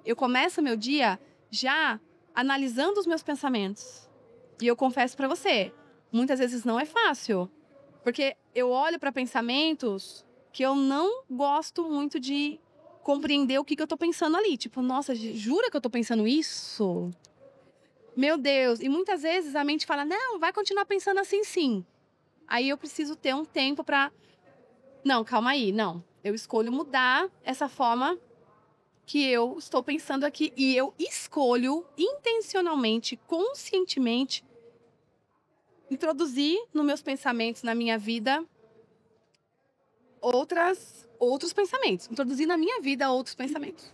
eu começo o meu dia já analisando os meus pensamentos. E eu confesso pra você, muitas vezes não é fácil. Porque eu olho pra pensamentos que eu não gosto muito de compreender o que eu tô pensando ali. Tipo, nossa, jura que eu tô pensando isso? Meu Deus. E muitas vezes a mente fala, não, vai continuar pensando assim sim. Aí eu preciso ter um tempo pra... Não, calma aí, não. Eu escolho mudar essa forma que eu estou pensando aqui. E eu escolho intencionalmente, conscientemente, introduzir nos meus pensamentos, na minha vida, outros pensamentos. Introduzir na minha vida outros pensamentos.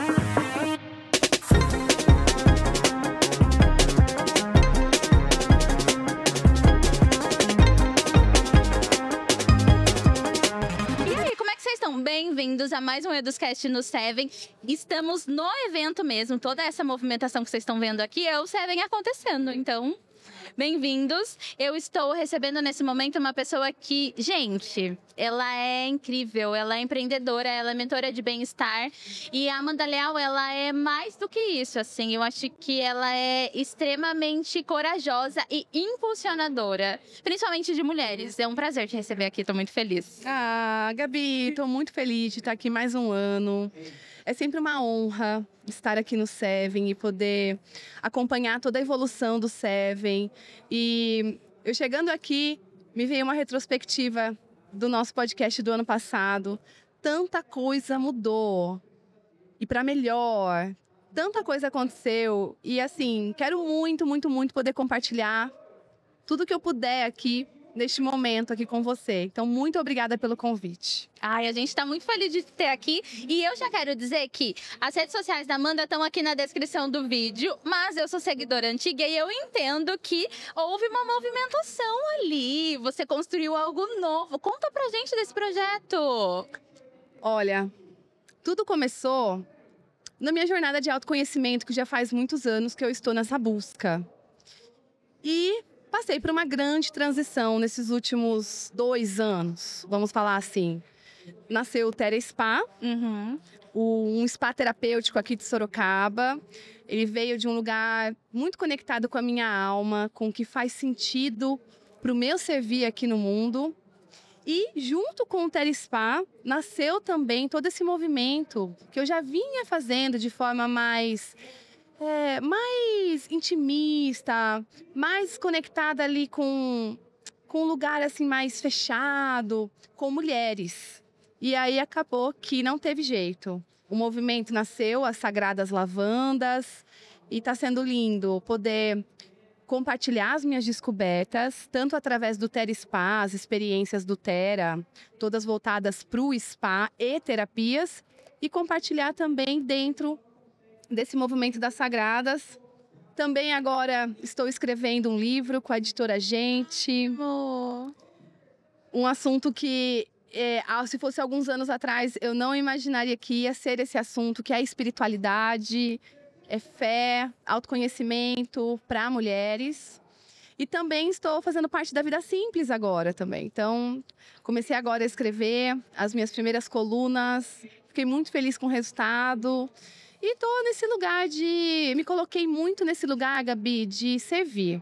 Bem-vindos a mais um EdusCast no Seven. Estamos no evento mesmo, toda essa movimentação que vocês estão vendo aqui é o Seven acontecendo, então... Bem-vindos. Eu estou recebendo nesse momento uma pessoa que, gente, ela é incrível, ela é empreendedora, ela é mentora de bem-estar. E a Amanda Leal, ela é mais do que isso, assim. Eu acho que ela é extremamente corajosa e impulsionadora, principalmente de mulheres. É um prazer te receber aqui, estou muito feliz. Ah, Gabi, estou muito feliz de estar aqui mais um ano. É sempre uma honra estar aqui no Seven e poder acompanhar toda a evolução do Seven. E eu chegando aqui, me veio uma retrospectiva do nosso podcast do ano passado. Tanta coisa mudou. E para melhor. Tanta coisa aconteceu. E assim, quero muito, muito, muito poder compartilhar tudo que eu puder aqui neste momento aqui com você. Então, muito obrigada pelo convite. Ai, a gente está muito feliz de ter aqui. E eu já quero dizer que as redes sociais da Amanda estão aqui na descrição do vídeo, mas eu sou seguidora antiga e eu entendo que houve uma movimentação ali. Você construiu algo novo. Conta pra gente desse projeto. Olha, tudo começou na minha jornada de autoconhecimento, que já faz muitos anos que eu estou nessa busca. E passei por uma grande transição nesses últimos 2 anos, vamos falar assim. Nasceu o Tera Spa, um spa terapêutico aqui de Sorocaba. Ele veio de um lugar muito conectado com a minha alma, com o que faz sentido para o meu servir aqui no mundo. E junto com o Tera Spa, nasceu também todo esse movimento que eu já vinha fazendo de forma mais intimista, mais conectada ali com um lugar assim mais fechado, com mulheres. E aí acabou que não teve jeito. O movimento nasceu, as Sagradas Lavandas, e está sendo lindo poder compartilhar as minhas descobertas, tanto através do Tera Spa, as experiências do Tera, todas voltadas para o spa e terapias, e compartilhar também dentro desse movimento das Sagradas. Também agora estou escrevendo um livro com a editora Gente. Um assunto que, se fosse alguns anos atrás, eu não imaginaria que ia ser esse assunto, que é a espiritualidade, é fé, autoconhecimento para mulheres. E também estou fazendo parte da Vida Simples agora também. Então, comecei agora a escrever as minhas primeiras colunas. Fiquei muito feliz com o resultado. E estou nesse lugar de... Me coloquei muito nesse lugar, Gabi, de servir.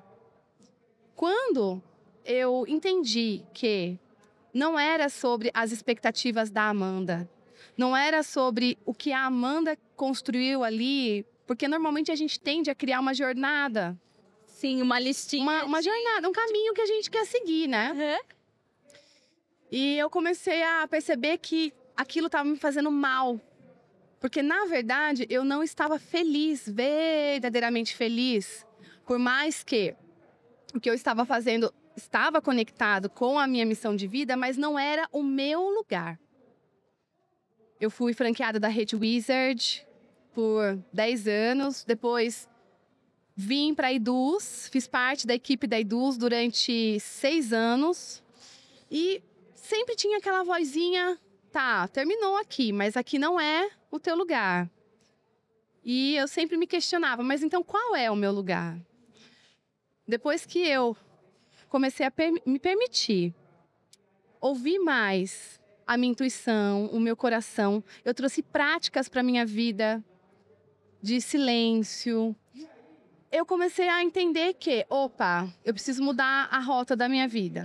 Quando eu entendi que não era sobre as expectativas da Amanda, não era sobre o que a Amanda construiu ali, porque normalmente a gente tende a criar uma jornada. Sim, uma listinha. Uma jornada, um caminho que a gente quer seguir, né? E eu comecei a perceber que aquilo estava me fazendo mal. Porque, na verdade, eu não estava feliz, verdadeiramente feliz. Por mais que o que eu estava fazendo estava conectado com a minha missão de vida, mas não era o meu lugar. Eu fui franqueada da Rede Wizard por 10 anos. Depois vim para a Eduz, fiz parte da equipe da Eduz durante 6 anos. E sempre tinha aquela vozinha, tá, terminou aqui, mas aqui não é o teu lugar. E eu sempre me questionava, mas então qual é o meu lugar? Depois que eu comecei a me permitir ouvir mais a minha intuição, o meu coração, eu trouxe práticas para a minha vida de silêncio. Eu comecei a entender que, opa, eu preciso mudar a rota da minha vida.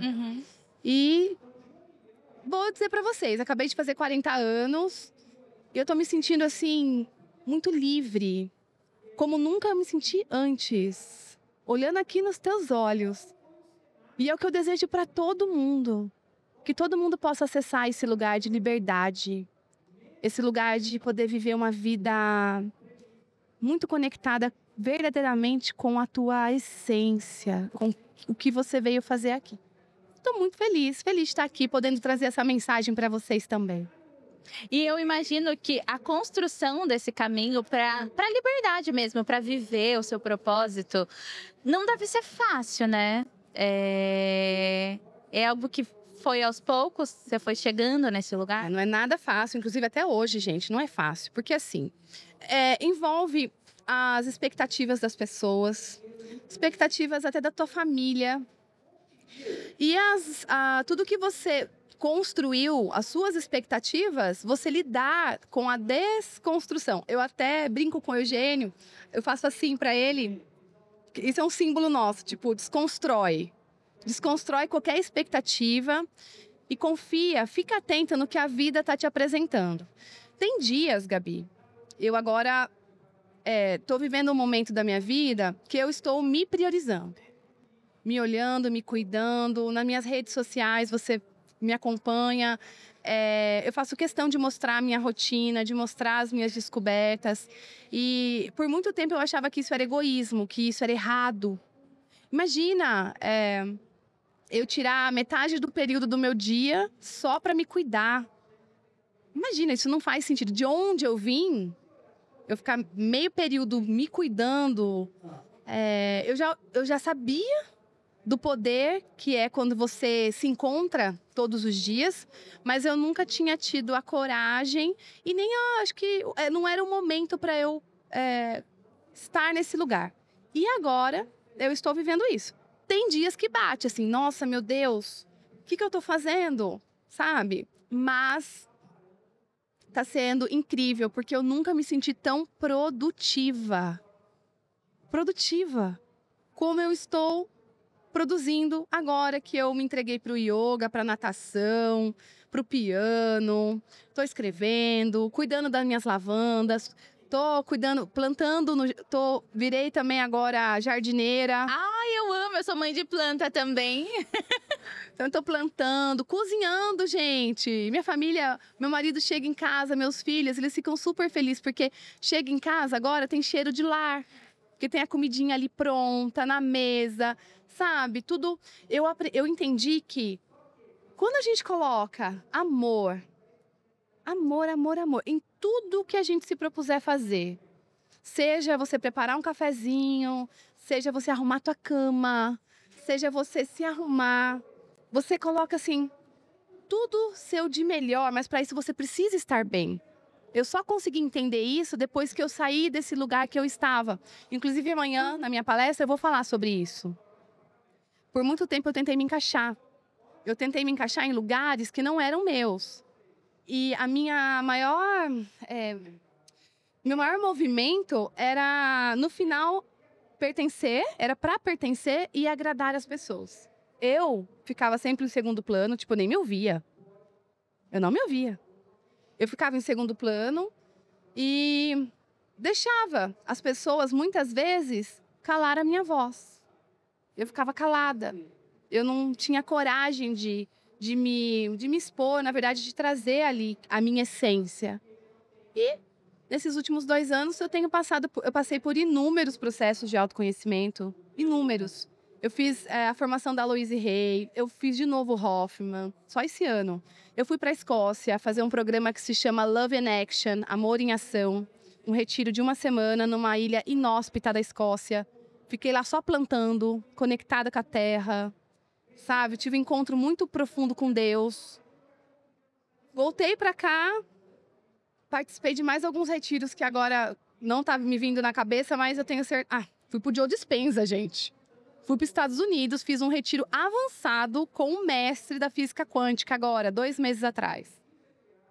E vou dizer pra vocês, acabei de fazer 40 anos e eu tô me sentindo, assim, muito livre, como nunca me senti antes, olhando aqui nos teus olhos. E é o que eu desejo pra todo mundo, que todo mundo possa acessar esse lugar de liberdade, esse lugar de poder viver uma vida muito conectada verdadeiramente com a tua essência, com o que você veio fazer aqui. Estou muito feliz de estar aqui, podendo trazer essa mensagem para vocês também. E eu imagino que a construção desse caminho para a liberdade mesmo, para viver o seu propósito, não deve ser fácil, né? É algo que foi aos poucos, você foi chegando nesse lugar? Não é nada fácil, inclusive até hoje, gente, não é fácil. Porque assim, envolve as expectativas das pessoas, expectativas até da tua família. E tudo que você construiu, as suas expectativas, você lidar com a desconstrução. Eu até brinco com o Eugênio, eu faço assim para ele, isso é um símbolo nosso, tipo, desconstrói. Desconstrói qualquer expectativa e confia, fica atenta no que a vida está te apresentando. Tem dias, Gabi, eu agora estou vivendo um momento da minha vida que eu estou me priorizando. Me olhando, me cuidando. Nas minhas redes sociais, você me acompanha. Eu faço questão de mostrar a minha rotina, de mostrar as minhas descobertas. E por muito tempo eu achava que isso era egoísmo, que isso era errado. Imagina eu tirar metade do período do meu dia só para me cuidar. Imagina, isso não faz sentido. De onde eu vim, eu ficar meio período me cuidando. Eu já sabia do poder que é quando você se encontra todos os dias, mas eu nunca tinha tido a coragem e nem acho que não era o momento para eu estar nesse lugar. E agora eu estou vivendo isso. Tem dias que bate assim, nossa, meu Deus, o que eu estou fazendo? Sabe? Mas tá sendo incrível, porque eu nunca me senti tão produtiva. Produtiva. Como eu estou produzindo agora que eu me entreguei para o yoga, para a natação, para o piano. Estou escrevendo, cuidando das minhas lavandas. Estou cuidando, plantando. Virei também agora jardineira. Ai, eu amo, eu sou mãe de planta também. Então, eu tô plantando, cozinhando, gente. Minha família, meu marido chega em casa, meus filhos, eles ficam super felizes, porque chega em casa agora, tem cheiro de lar. Porque tem a comidinha ali pronta, na mesa, sabe? Tudo. Eu entendi que quando a gente coloca amor, em tudo que a gente se propuser fazer, seja você preparar um cafezinho, seja você arrumar tua cama, seja você se arrumar, você coloca assim, tudo seu de melhor, mas para isso você precisa estar bem. Eu só consegui entender isso depois que eu saí desse lugar que eu estava. Inclusive, amanhã, na minha palestra, eu vou falar sobre isso. Por muito tempo, eu tentei me encaixar. Eu tentei me encaixar em lugares que não eram meus. E a minha maior... meu maior movimento era, no final, pertencer. Era para pertencer e agradar as pessoas. Eu ficava sempre em segundo plano, tipo, nem me ouvia. Eu não me ouvia. Eu ficava em segundo plano e deixava as pessoas, muitas vezes, calar a minha voz. Eu ficava calada. Eu não tinha coragem de me expor, na verdade, de trazer ali a minha essência. E, nesses últimos 2 anos, eu passei por inúmeros processos de autoconhecimento. Inúmeros. Eu fiz a formação da Louise Hay, eu fiz de novo o Hoffman, só esse ano. Eu fui para a Escócia fazer um programa que se chama Love in Action, Amor em Ação. Um retiro de 1 semana numa ilha inóspita da Escócia. Fiquei lá só plantando, conectada com a terra, sabe? Tive um encontro muito profundo com Deus. Voltei para cá, participei de mais alguns retiros que agora não tá me vindo na cabeça, mas eu tenho certeza... fui pro Joe Dispenza, gente. Fui para os Estados Unidos, fiz um retiro avançado com um mestre da física quântica agora, 2 meses atrás.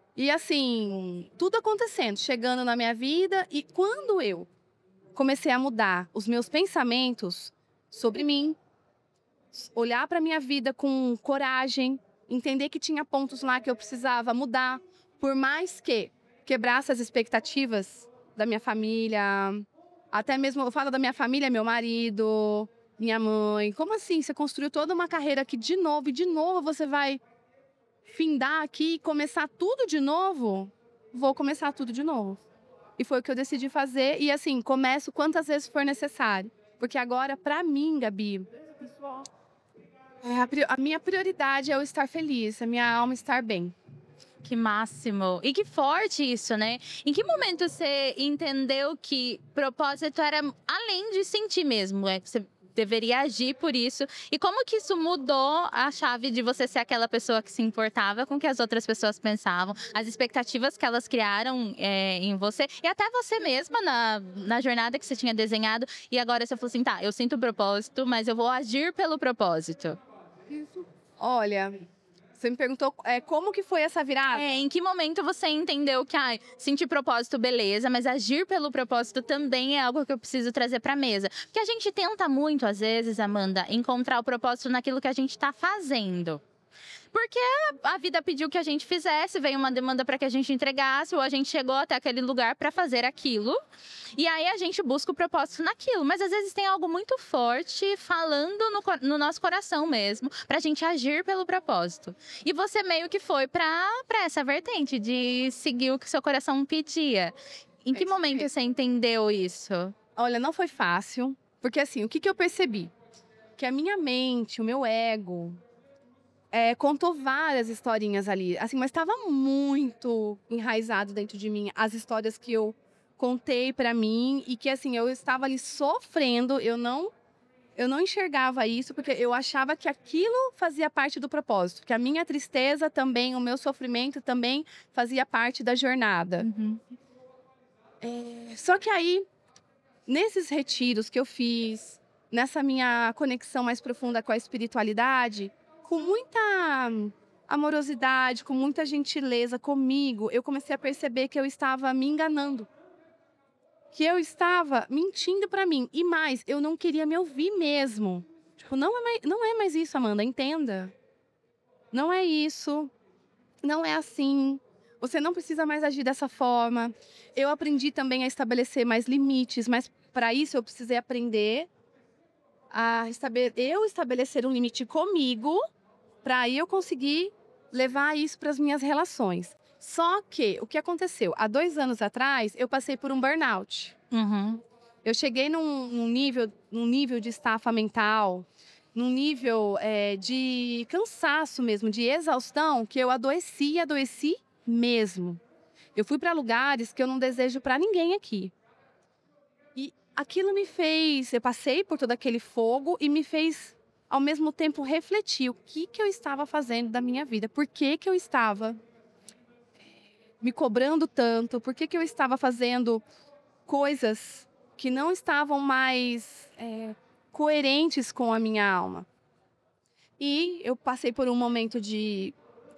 E assim, tudo acontecendo, chegando na minha vida. E quando eu comecei a mudar os meus pensamentos sobre mim, olhar para minha vida com coragem, entender que tinha pontos lá que eu precisava mudar, por mais que quebrasse as expectativas da minha família, até mesmo eu falo da minha família, meu marido, minha mãe. Como assim? Você construiu toda uma carreira que de novo e de novo você vai findar aqui e começar tudo de novo? Vou começar tudo de novo. E foi o que eu decidi fazer. E assim, começo quantas vezes for necessário. Porque agora, pra mim, Gabi, a minha prioridade é eu estar feliz, a minha alma estar bem. Que máximo. E que forte isso, né? Em que momento você entendeu que propósito era além de sentir mesmo? Você deveria agir por isso. E como que isso mudou a chave de você ser aquela pessoa que se importava com o que as outras pessoas pensavam, as expectativas que elas criaram em você, e até você mesma na jornada que você tinha desenhado, e agora você falou assim, tá, eu sinto o propósito, mas eu vou agir pelo propósito. Olha, você me perguntou como que foi essa virada? Em que momento você entendeu que, sentir propósito, beleza, mas agir pelo propósito também é algo que eu preciso trazer pra mesa? Porque a gente tenta muito, às vezes, Amanda, encontrar o propósito naquilo que a gente tá fazendo. Porque a vida pediu que a gente fizesse, veio uma demanda para que a gente entregasse, ou a gente chegou até aquele lugar para fazer aquilo. E aí a gente busca o propósito naquilo. Mas às vezes tem algo muito forte falando no nosso coração mesmo, para a gente agir pelo propósito. E você meio que foi para essa vertente de seguir o que seu coração pedia. Em que momento você entendeu isso? Olha, não foi fácil. Porque assim, o que eu percebi? Que a minha mente, o meu ego... contou várias historinhas ali, assim, mas estava muito enraizado dentro de mim as histórias que eu contei para mim e que assim eu estava ali sofrendo, eu não enxergava isso porque eu achava que aquilo fazia parte do propósito, que a minha tristeza também, o meu sofrimento também fazia parte da jornada. Só que aí, nesses retiros que eu fiz, nessa minha conexão mais profunda com a espiritualidade, com muita amorosidade, com muita gentileza comigo, eu comecei a perceber que eu estava me enganando. Que eu estava mentindo para mim. E mais, eu não queria me ouvir mesmo. Tipo, não é mais isso, Amanda, entenda. Não é isso. Não é assim. Você não precisa mais agir dessa forma. Eu aprendi também a estabelecer mais limites, mas para isso eu precisei aprender a estabelecer um limite comigo, para aí eu conseguir levar isso para as minhas relações. Só que, o que aconteceu? Há 2 anos atrás, eu passei por um burnout. Eu cheguei num nível de estafa mental, num nível de cansaço mesmo, de exaustão, que eu adoeci mesmo. Eu fui para lugares que eu não desejo para ninguém aqui. E aquilo me fez... Eu passei por todo aquele fogo e me fez... ao mesmo tempo, refletir o que eu estava fazendo da minha vida. Por que eu estava me cobrando tanto? Por que eu estava fazendo coisas que não estavam mais coerentes com a minha alma? E eu passei por um momento de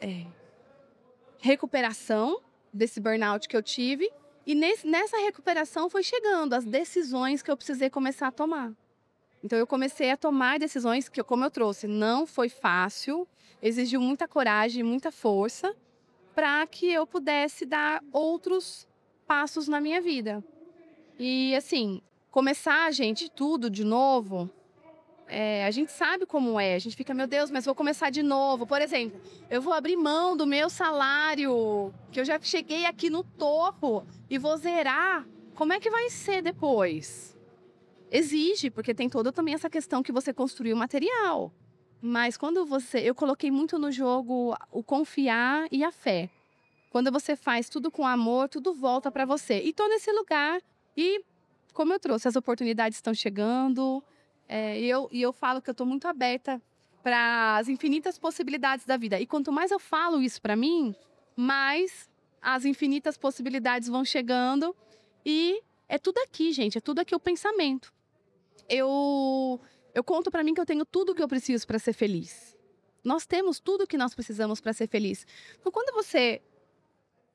recuperação desse burnout que eu tive. E nessa recuperação foi chegando as decisões que eu precisei começar a tomar. Então, eu comecei a tomar decisões que, como eu trouxe, não foi fácil, exigiu muita coragem, muita força, para que eu pudesse dar outros passos na minha vida. E, assim, começar, gente, tudo de novo, a gente sabe como é. A gente fica, meu Deus, mas vou começar de novo. Por exemplo, eu vou abrir mão do meu salário, que eu já cheguei aqui no topo, e vou zerar. Como é que vai ser depois? Exige, porque tem toda também essa questão que você construiu material. Mas quando eu coloquei muito no jogo o confiar e a fé. Quando você faz tudo com amor, tudo volta para você. E tô nesse lugar e, como eu trouxe, as oportunidades estão chegando. E eu falo que eu tô muito aberta para as infinitas possibilidades da vida. E quanto mais eu falo isso para mim, mais as infinitas possibilidades vão chegando. E é tudo aqui, gente. É tudo aqui o pensamento. Eu conto para mim que eu tenho tudo o que eu preciso para ser feliz. Nós temos tudo o que nós precisamos para ser feliz. Então, quando você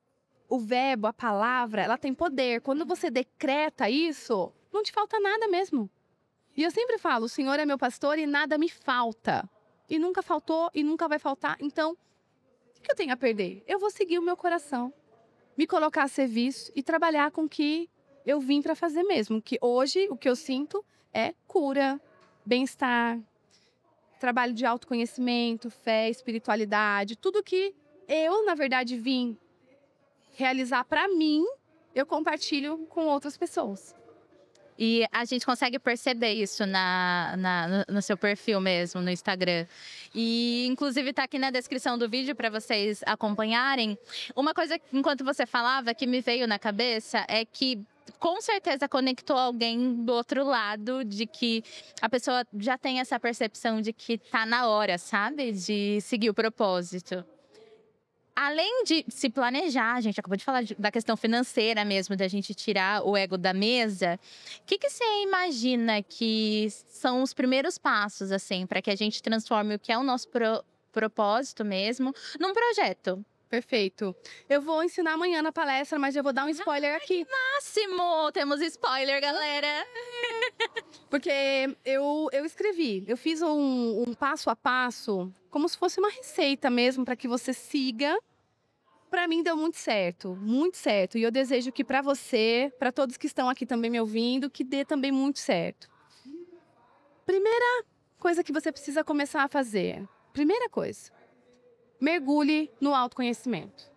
o verbo, a palavra, ela tem poder. Quando você decreta isso, não te falta nada mesmo. E eu sempre falo, o Senhor é meu pastor e nada me falta. E nunca faltou e nunca vai faltar. Então, o que eu tenho a perder? Eu vou seguir o meu coração, me colocar a serviço e trabalhar com o que eu vim para fazer mesmo. Que hoje, o que eu sinto é cura, bem-estar, trabalho de autoconhecimento, fé, espiritualidade. Tudo que eu, na verdade, vim realizar para mim, eu compartilho com outras pessoas. E a gente consegue perceber isso no seu perfil mesmo, no Instagram. E, inclusive, tá aqui na descrição do vídeo para vocês acompanharem. Uma coisa, enquanto você falava, que me veio na cabeça é que, com certeza, conectou alguém do outro lado, de que a pessoa já tem essa percepção de que tá na hora, sabe? De seguir o propósito. Além de se planejar, a gente acabou de falar da questão financeira mesmo, da gente tirar o ego da mesa. O que você imagina que são os primeiros passos, assim, para que a gente transforme o que é o nosso propósito mesmo num projeto? Perfeito. Eu vou ensinar amanhã na palestra, mas eu vou dar um spoiler aqui. Máximo! Temos spoiler, galera! Porque eu escrevi, eu fiz um passo a passo, como se fosse uma receita mesmo, para que você siga. Para mim deu muito certo, muito certo. E eu desejo que para você, para todos que estão aqui também me ouvindo, que dê também muito certo. Primeira coisa que você precisa começar a fazer. Primeira coisa, mergulhe no autoconhecimento.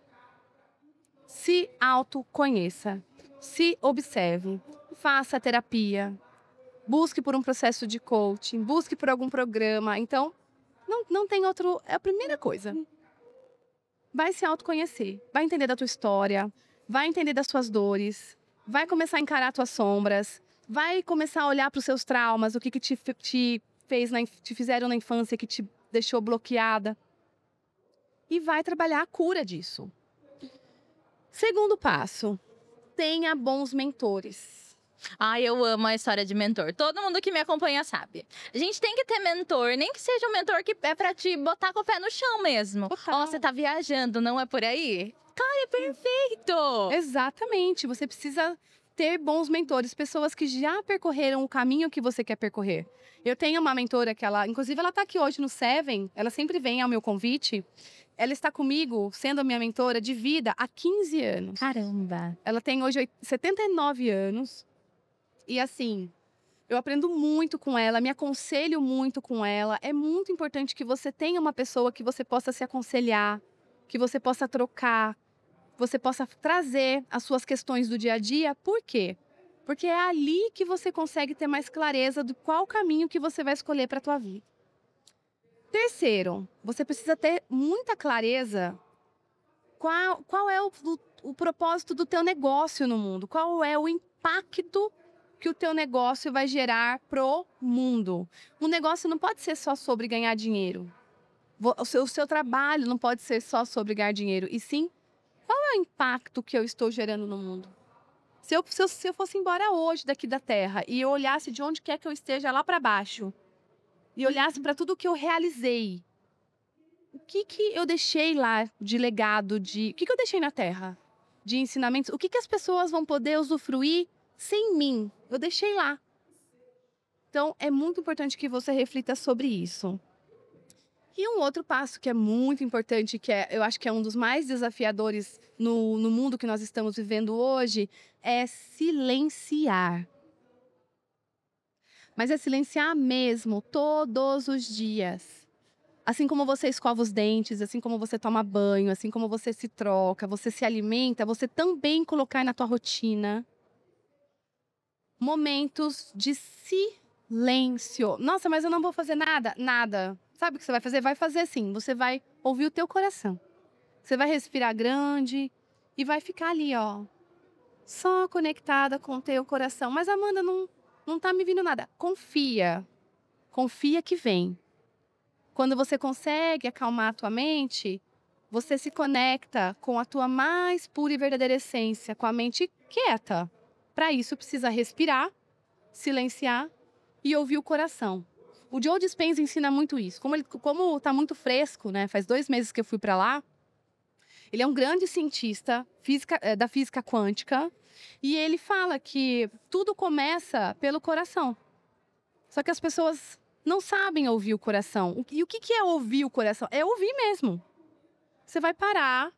Se autoconheça, se observe, faça terapia, busque por um processo de coaching, busque por algum programa. Então, não tem outro, é a primeira coisa. Vai se autoconhecer, vai entender da tua história, vai entender das suas dores, vai começar a encarar tuas sombras, vai começar a olhar para os seus traumas, o que te fizeram na infância, que te deixou bloqueada. E vai trabalhar a cura disso. Segundo passo, tenha bons mentores. Ai, eu amo a história de mentor. Todo mundo que me acompanha sabe. A gente tem que ter mentor, nem que seja um mentor que é pra te botar com o pé no chão mesmo. Ó, você tá viajando, não é por aí? Cara, é perfeito! Exatamente, você precisa ter bons mentores, pessoas que já percorreram o caminho que você quer percorrer. Eu tenho uma mentora que inclusive ela tá aqui hoje no Seven, ela sempre vem ao meu convite. Ela está comigo, sendo a minha mentora de vida há 15 anos. Caramba! Ela tem hoje 79 anos. E assim, eu aprendo muito com ela, me aconselho muito com ela. É muito importante que você tenha uma pessoa que você possa se aconselhar, que você possa trocar, que você possa trazer as suas questões do dia a dia. Por quê? Porque é ali que você consegue ter mais clareza do qual caminho que você vai escolher para a tua vida. Terceiro, você precisa ter muita clareza qual é o propósito do teu negócio no mundo, qual é o impacto que o teu negócio vai gerar pro mundo. Um negócio não pode ser só sobre ganhar dinheiro. O seu trabalho não pode ser só sobre ganhar dinheiro. E sim, qual é o impacto que eu estou gerando no mundo? Se eu fosse embora hoje daqui da Terra e eu olhasse de onde quer que eu esteja lá para baixo e olhasse para tudo que eu realizei, o que eu deixei lá de legado, o que eu deixei na Terra? De ensinamentos? O que as pessoas vão poder usufruir sem mim? Eu deixei lá. Então, é muito importante que você reflita sobre isso. E um outro passo que é muito importante, eu acho que é um dos mais desafiadores no mundo que nós estamos vivendo hoje, é silenciar. Mas é silenciar mesmo, todos os dias. Assim como você escova os dentes, assim como você toma banho, assim como você se troca, você se alimenta, você também colocar na tua rotina momentos de silêncio. Nossa, mas eu não vou fazer nada. Nada. Sabe o que você vai fazer? Vai fazer sim. Você vai ouvir o teu coração. Você vai respirar grande e vai ficar ali, ó. Só conectada com o teu coração. Mas, Amanda, não tá me vindo nada. Confia. Confia que vem. Quando você consegue acalmar a tua mente, você se conecta com a tua mais pura e verdadeira essência, com a mente quieta. Para isso, precisa respirar, silenciar e ouvir o coração. O Joe Dispenza ensina muito isso. Como tá muito fresco, né? Faz 2 meses que eu fui para lá. Ele é um grande cientista da física quântica. E ele fala que tudo começa pelo coração. Só que as pessoas não sabem ouvir o coração. E o que é ouvir o coração? É ouvir mesmo. Você vai parar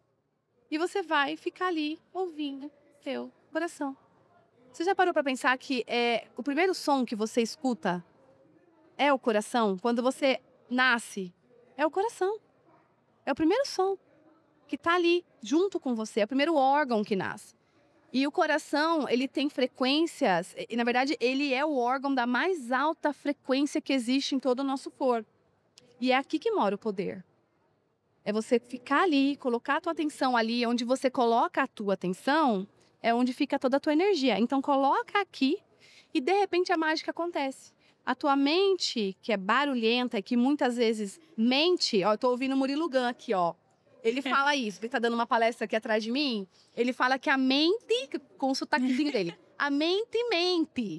e você vai ficar ali ouvindo seu coração. Você já parou para pensar que o primeiro som que você escuta é o coração? Quando você nasce, é o coração. É o primeiro som que está ali junto com você. É o primeiro órgão que nasce. E o coração, ele tem frequências, e na verdade ele é o órgão da mais alta frequência que existe em todo o nosso corpo. E é aqui que mora o poder. É você ficar ali, colocar a tua atenção ali, onde você coloca a tua atenção, é onde fica toda a tua energia. Então coloca aqui e de repente a mágica acontece. A tua mente, que é barulhenta e que muitas vezes mente, ó, eu tô ouvindo o Murilo Gun aqui, ó. Ele fala isso, ele tá dando uma palestra aqui atrás de mim. Ele fala que a mente, com o sotaquezinho dele, a mente mente.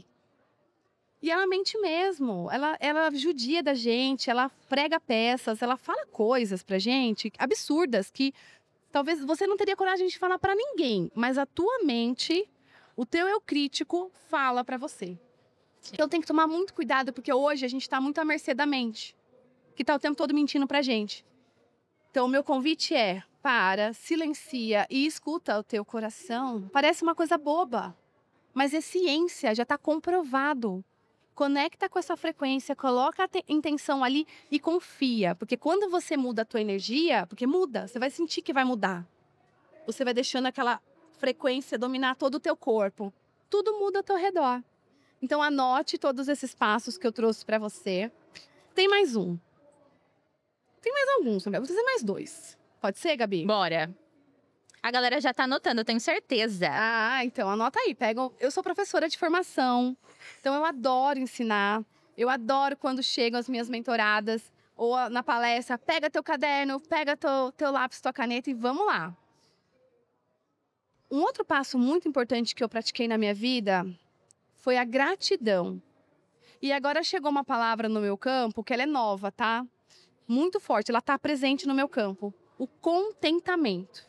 E ela mente mesmo. Ela judia da gente, ela prega peças, ela fala coisas pra gente absurdas que talvez você não teria coragem de falar pra ninguém. Mas a tua mente, o teu eu crítico, fala pra você. Então tem que tomar muito cuidado, porque hoje a gente tá muito à mercê da mente, que tá o tempo todo mentindo pra gente. Então, o meu convite é, silencia e escuta o teu coração. Parece uma coisa boba, mas é ciência, já está comprovado. Conecta com essa frequência, coloca a intenção ali e confia. Porque quando você muda a tua energia, porque muda, você vai sentir que vai mudar. Você vai deixando aquela frequência dominar todo o teu corpo. Tudo muda ao teu redor. Então, anote todos esses passos que eu trouxe para você. Tem mais um. Tem mais alguns, vou fazer mais 2. Pode ser, Gabi? Bora. A galera já tá anotando, eu tenho certeza. Ah, então anota aí. Eu sou professora de formação, então eu adoro ensinar. Eu adoro quando chegam as minhas mentoradas ou na palestra. Pega teu caderno, pega teu lápis, tua caneta e vamos lá. Um outro passo muito importante que eu pratiquei na minha vida foi a gratidão. E agora chegou uma palavra no meu campo que ela é nova, tá? Muito forte, ela está presente no meu campo. O contentamento.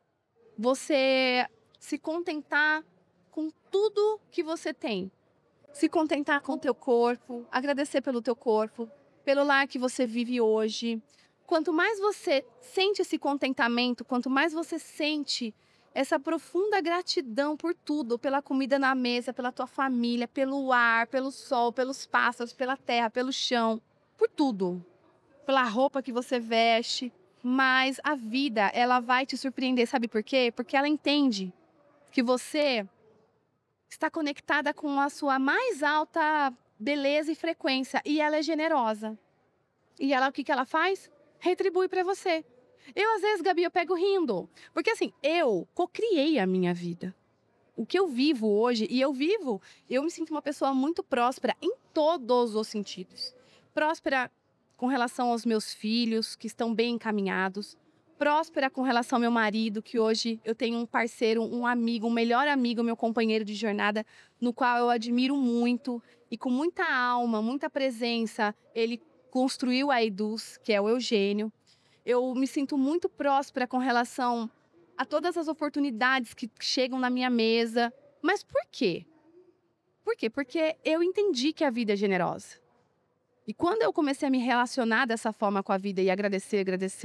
Você se contentar com tudo que você tem. Se contentar com o teu corpo, agradecer pelo teu corpo, pelo lar que você vive hoje. Quanto mais você sente esse contentamento, quanto mais você sente essa profunda gratidão por tudo, pela comida na mesa, pela tua família, pelo ar, pelo sol, pelos pássaros, pela terra, pelo chão, por tudo. Pela roupa que você veste, mas a vida, ela vai te surpreender, sabe por quê? Porque ela entende que você está conectada com a sua mais alta beleza e frequência, e ela é generosa. E ela, o que ela faz? Retribui para você. Eu, às vezes, Gabi, eu pego rindo, porque assim, eu cocriei a minha vida. O que eu vivo hoje, eu me sinto uma pessoa muito próspera em todos os sentidos. Próspera com relação aos meus filhos, que estão bem encaminhados. Próspera com relação ao meu marido, que hoje eu tenho um parceiro, um amigo, um melhor amigo, meu companheiro de jornada, no qual eu admiro muito. E com muita alma, muita presença, ele construiu a Eduz, que é o Eugênio. Eu me sinto muito próspera com relação a todas as oportunidades que chegam na minha mesa. Mas por quê? Por quê? Porque eu entendi que a vida é generosa. E quando eu comecei a me relacionar dessa forma com a vida e agradecer,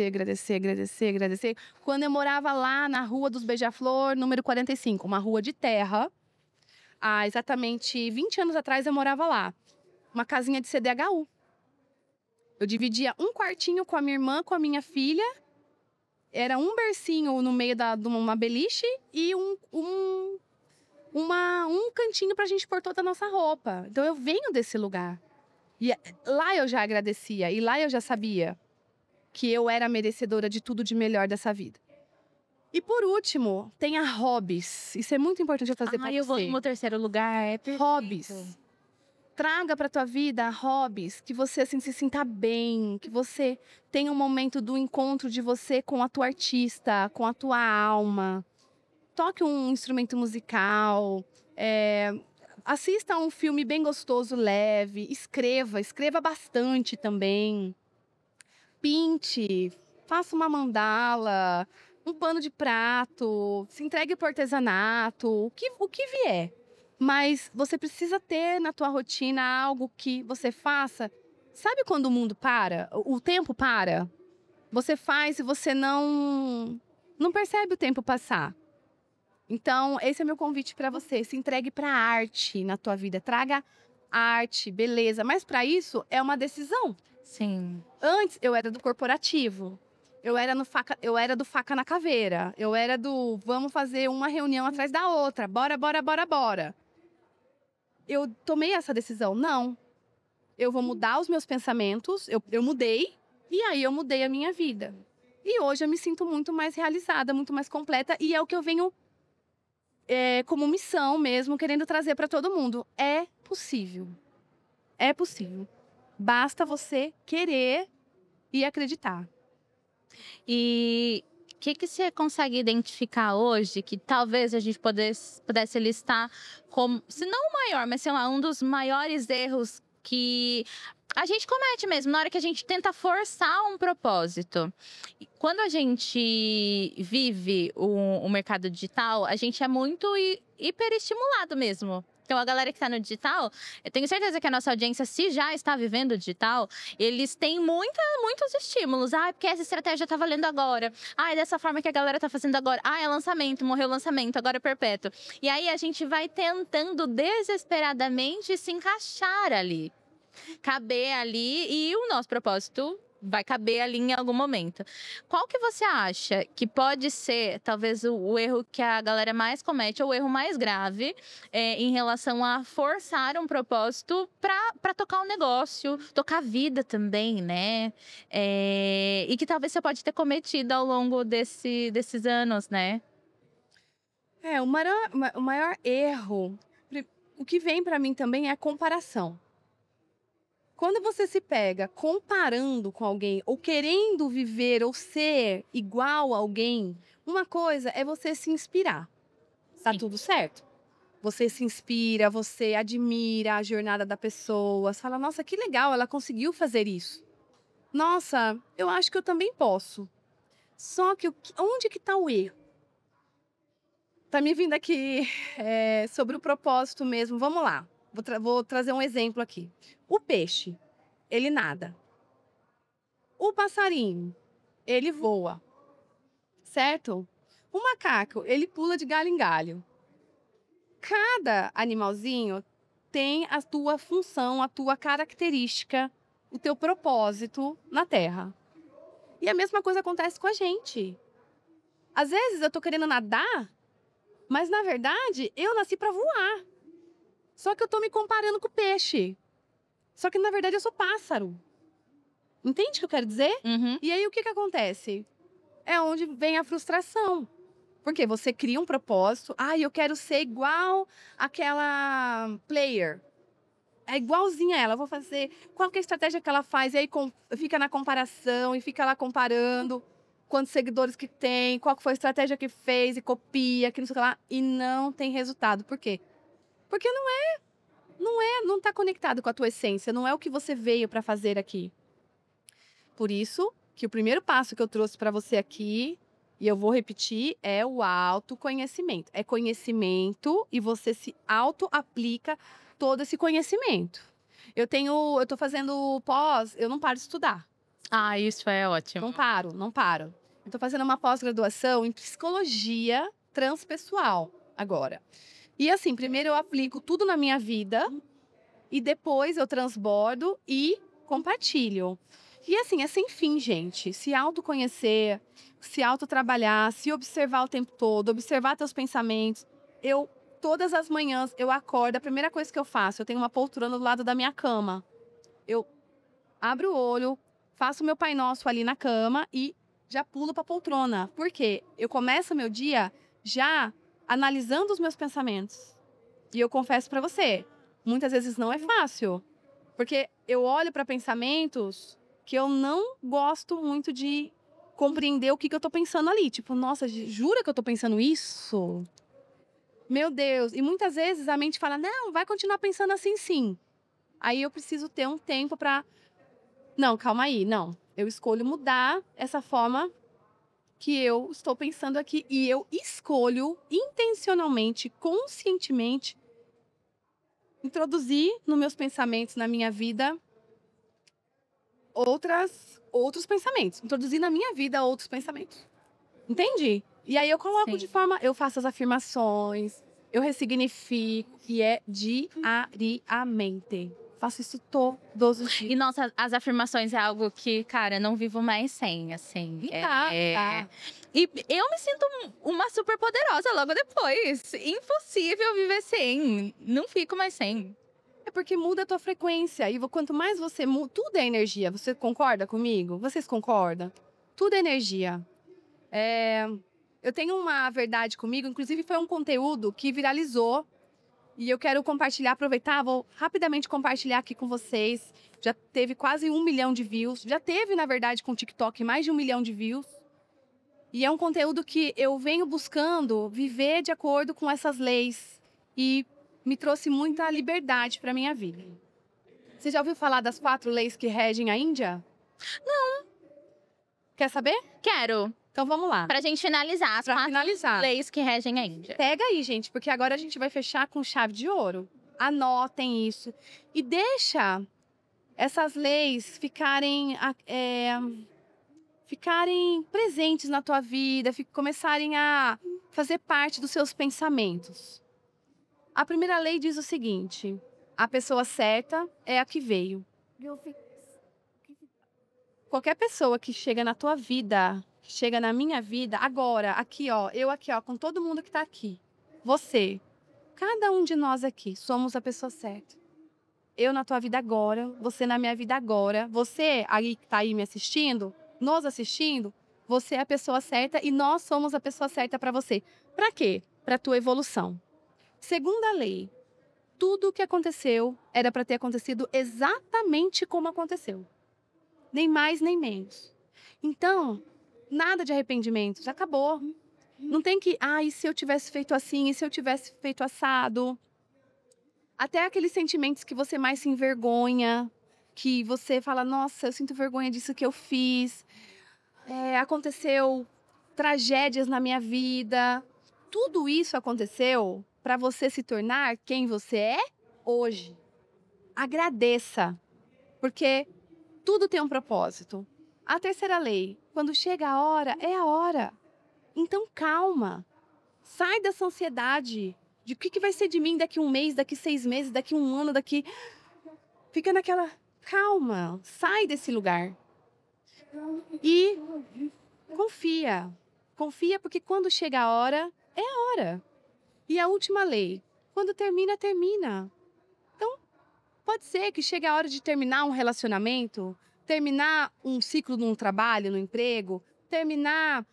quando eu morava lá na Rua dos Beija-Flor, número 45, uma rua de terra, há exatamente 20 anos atrás eu morava lá, uma casinha de CDHU. Eu dividia um quartinho com a minha irmã, com a minha filha, era um bercinho no meio de uma beliche e um cantinho pra gente pôr toda a nossa roupa. Então eu venho desse lugar. E lá eu já agradecia, e lá eu já sabia que eu era merecedora de tudo de melhor dessa vida. E por último, tenha hobbies. Isso é muito importante eu trazer para você. Eu vou no terceiro lugar, é perfeito. Hobbies. Traga para tua vida hobbies, que você assim, se sinta bem, que você tenha um momento do encontro de você com a tua artista, com a tua alma. Toque um instrumento musical, assista a um filme bem gostoso, leve, escreva bastante também. Pinte, faça uma mandala, um pano de prato, se entregue pro artesanato, o que vier. Mas você precisa ter na tua rotina algo que você faça. Sabe quando o mundo para? O tempo para? Você faz e você não percebe o tempo passar. Então, esse é meu convite para você. Se entregue para a arte na tua vida. Traga arte, beleza. Mas para isso é uma decisão. Sim. Antes eu era do corporativo. Eu era do faca na caveira. Eu era do vamos fazer uma reunião atrás da outra. Bora, bora, bora, bora. Eu tomei essa decisão. Não. Eu vou mudar os meus pensamentos. Eu mudei. E aí eu mudei a minha vida. E hoje eu me sinto muito mais realizada, muito mais completa. E é o que eu venho como missão mesmo, querendo trazer para todo mundo. É possível. É possível. Basta você querer e acreditar. E o que você consegue identificar hoje que talvez a gente pudesse listar como, se não o maior, mas sei lá, um dos maiores erros que a gente comete mesmo na hora que a gente tenta forçar um propósito. Quando a gente vive o mercado digital, a gente é muito hiperestimulado mesmo. Então, a galera que está no digital, eu tenho certeza que a nossa audiência, se já está vivendo o digital, eles têm muitos estímulos. Ah, porque essa estratégia está valendo agora. Ah, é dessa forma que a galera está fazendo agora. Ah, é lançamento, morreu o lançamento, agora é perpétuo. E aí, a gente vai tentando desesperadamente se encaixar ali. Caber ali e o nosso propósito vai caber ali em algum momento. Qual que você acha que pode ser, talvez, o erro que a galera mais comete, ou o erro mais grave, em relação a forçar um propósito para tocar um negócio, tocar a vida também, né? E que talvez você pode ter cometido ao longo desses anos, né? O maior erro, o que vem para mim também é a comparação. Quando você se pega comparando com alguém ou querendo viver ou ser igual a alguém, uma coisa é você se inspirar. Tá tudo certo? Você se inspira, você admira a jornada da pessoa, você fala, nossa, que legal, ela conseguiu fazer isso. Nossa, eu acho que eu também posso. Só que onde que tá o erro? Tá me vindo aqui sobre o propósito mesmo. Vamos lá. Vou trazer um exemplo aqui. O peixe, ele nada. O passarinho, ele voa. Certo? O macaco, ele pula de galho em galho. Cada animalzinho tem a tua função, a tua característica, o teu propósito na Terra. E a mesma coisa acontece com a gente. Às vezes eu tô querendo nadar, mas na verdade eu nasci para voar. Só que eu tô me comparando com o peixe. Só que na verdade eu sou pássaro. Entende o que eu quero dizer? Uhum. E aí o que acontece? É onde vem a frustração. Porque você cria um propósito. Ah, eu quero ser igual aquela player. É igualzinha a ela. Eu vou fazer. Qual que é a estratégia que ela faz? E aí fica na comparação e fica lá comparando quantos seguidores que tem, qual que foi a estratégia que fez e copia, que não sei o que lá. E não tem resultado. Por quê? Porque não está conectado com a tua essência. Não é o que você veio para fazer aqui. Por isso que o primeiro passo que eu trouxe para você aqui, e eu vou repetir, é o autoconhecimento. É conhecimento e você se auto-aplica todo esse conhecimento. Eu tô fazendo pós, eu não paro de estudar. Ah, isso é ótimo. Não paro. Eu tô fazendo uma pós-graduação em psicologia transpessoal agora. E assim, primeiro eu aplico tudo na minha vida e depois eu transbordo e compartilho. E assim, é sem fim, gente. Se autoconhecer, se autotrabalhar, se observar o tempo todo, observar teus pensamentos. Todas as manhãs, eu acordo, a primeira coisa que eu faço, eu tenho uma poltrona do lado da minha cama. Eu abro o olho, faço meu Pai Nosso ali na cama e já pulo pra poltrona. Por quê? Eu começo meu dia já analisando os meus pensamentos. E eu confesso pra você, muitas vezes não é fácil. Porque eu olho para pensamentos que eu não gosto muito de compreender o que eu tô pensando ali. Tipo, nossa, jura que eu tô pensando isso? Meu Deus. E muitas vezes a mente fala, não, vai continuar pensando assim sim. Aí eu preciso ter um tempo para... Não, calma aí, não. Eu escolho mudar essa forma que eu estou pensando aqui e eu escolho intencionalmente, conscientemente, introduzir nos meus pensamentos, na minha vida, outros pensamentos. Introduzir na minha vida outros pensamentos. Entendi? E aí eu coloco eu faço as afirmações, eu ressignifico, e é diariamente. Faço isso todos os dias. E, nossa, as afirmações é algo que, cara, não vivo mais sem, assim. Tá. E eu me sinto uma super poderosa logo depois. Impossível viver sem. Não fico mais sem. É porque muda a tua frequência. E quanto mais você muda, tudo é energia. Você concorda comigo? Vocês concordam? Tudo é energia. Eu tenho uma verdade comigo, inclusive foi um conteúdo que viralizou. E eu quero compartilhar, aproveitar, vou rapidamente compartilhar aqui com vocês. Já teve quase 1 milhão de views. Já teve, na verdade, com o TikTok, mais de 1 milhão de views. E é um conteúdo que eu venho buscando viver de acordo com essas leis. E me trouxe muita liberdade para minha vida. Você já ouviu falar das 4 leis que regem a Índia? Não. Quer saber? Quero. Então vamos lá. Pra gente finalizar as 4 leis que regem a Índia. Pega aí, gente, porque agora a gente vai fechar com chave de ouro. Anotem isso. E deixa essas leis ficarem presentes na tua vida, começarem a fazer parte dos seus pensamentos. A primeira lei diz o seguinte: a pessoa certa é a que veio. Qualquer pessoa que chega na tua vida, que chega na minha vida, agora, aqui, ó, eu aqui, ó, com todo mundo que tá aqui. Você, cada um de nós aqui, somos a pessoa certa. Eu na tua vida agora, você na minha vida agora, você aí que tá aí me assistindo, nos assistindo, você é a pessoa certa e nós somos a pessoa certa para você. Para quê? Para tua evolução. Segunda lei, tudo o que aconteceu era para ter acontecido exatamente como aconteceu. Nem mais, nem menos. Então, nada de arrependimento, já acabou. Não tem que, e se eu tivesse feito assim, e se eu tivesse feito assado? Até aqueles sentimentos que você mais se envergonha, que você fala, nossa, eu sinto vergonha disso que eu fiz. Aconteceu tragédias na minha vida. Tudo isso aconteceu para você se tornar quem você é hoje. Agradeça, porque tudo tem um propósito. A terceira lei, quando chega a hora, é a hora. Então calma, sai dessa ansiedade de o que vai ser de mim daqui 1 mês, daqui 6 meses, daqui 1 ano, daqui... Fica naquela... Calma, sai desse lugar. E confia. Confia porque quando chega a hora, é a hora. E a última lei, quando termina, termina. Então, pode ser que chegue a hora de terminar um relacionamento, terminar um ciclo num trabalho, no emprego, terminar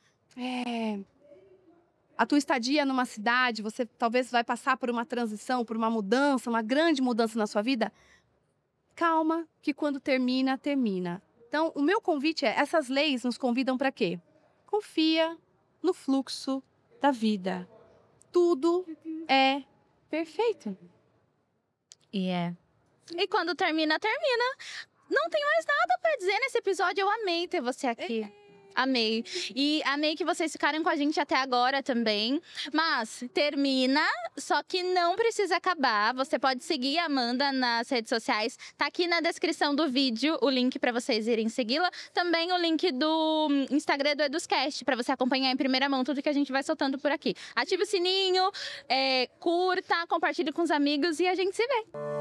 a tua estadia numa cidade, você talvez vai passar por uma transição, por uma mudança, uma grande mudança na sua vida. Calma, que quando termina, termina. Então, o meu convite essas leis nos convidam para quê? Confia no fluxo da vida. Tudo é perfeito. E quando termina, termina. Não tem mais nada pra dizer nesse episódio. Eu amei ter você aqui. Amei. E amei que vocês ficaram com a gente até agora também. Mas termina, só que não precisa acabar. Você pode seguir a Amanda nas redes sociais. Tá aqui na descrição do vídeo o link pra vocês irem segui-la. Também o link do Instagram do EdusCast, pra você acompanhar em primeira mão tudo que a gente vai soltando por aqui. Ative o sininho, curta, compartilhe com os amigos e a gente se vê.